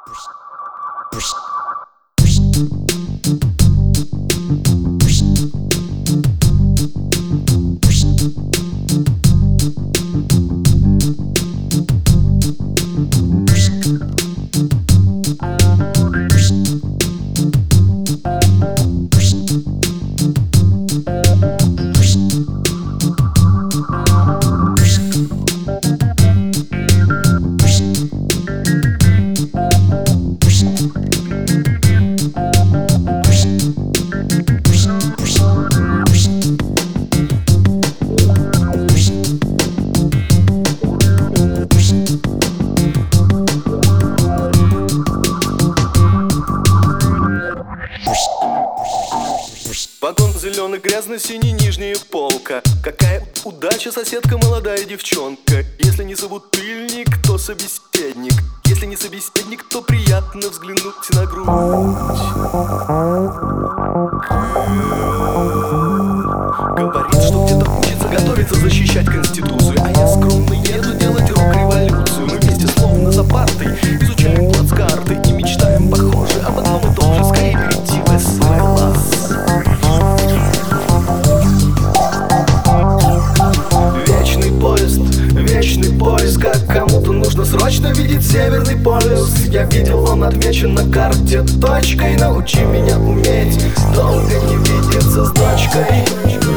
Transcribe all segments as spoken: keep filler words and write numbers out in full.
Вагон зеленый, грязно-синий, нижняя полка. Какая удача, соседка, молодая девчонка. Если не зовут пыльник, то собеседник. Если не собеседник, то приятно взглянуть на грудь. Говорит, что где-то учится, готовится защищать Конституцию. А я скромно еду делать рок-революцию. Мы вместе словно за партой изучаем плацкарты и мечтаем, похоже, об одном и том же. Скорее перейти в эс вэ класс. Вечный поезд, вечный поезд, как кому-то нужно срочно видеть Северный полюс. Я видел, он отмечен на карте точкой. Научи меня уметь долго не видеться с дочкой.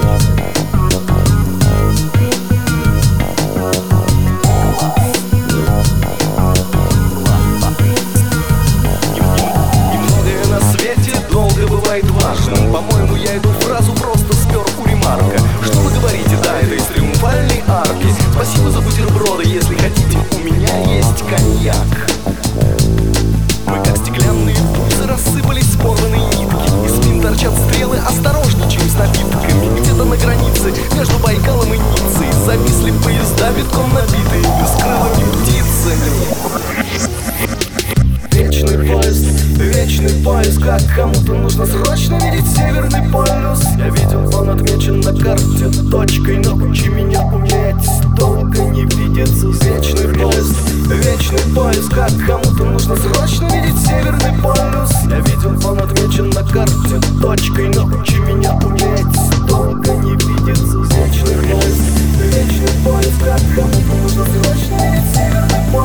Немногое на свете долго бывает важным. По-моему, я эту фразу просто спер у Ремарка. Что вы говорите, да, это из Триумфальной арки. Спасибо за бутерброды, если хотите, у меня есть коньяк. Мы как стеклянные бузы рассыпались с порванной нитки. Из спин торчат стрелы, осторожничаем с напитками. Где-то на границе между Байкалом и Ниццей зависли поезда, битком набитые бескрылыми птицами. Вечный поезд, вечный поезд, как кому-то нужно срочно видеть Северный полюс. Я видел, он отмечен на карте точкой. Научи меня уметь долго не видеться. Вечный поезд, вечный поезд, как кому-то нужно срочно видеть Северный полюс. Я видел, он отмечен на карте точкой. Научи меня уметь долго не видеться. Вечный поезд, вечный поезд, как кому-то нужно срочно видеть Северный полюс.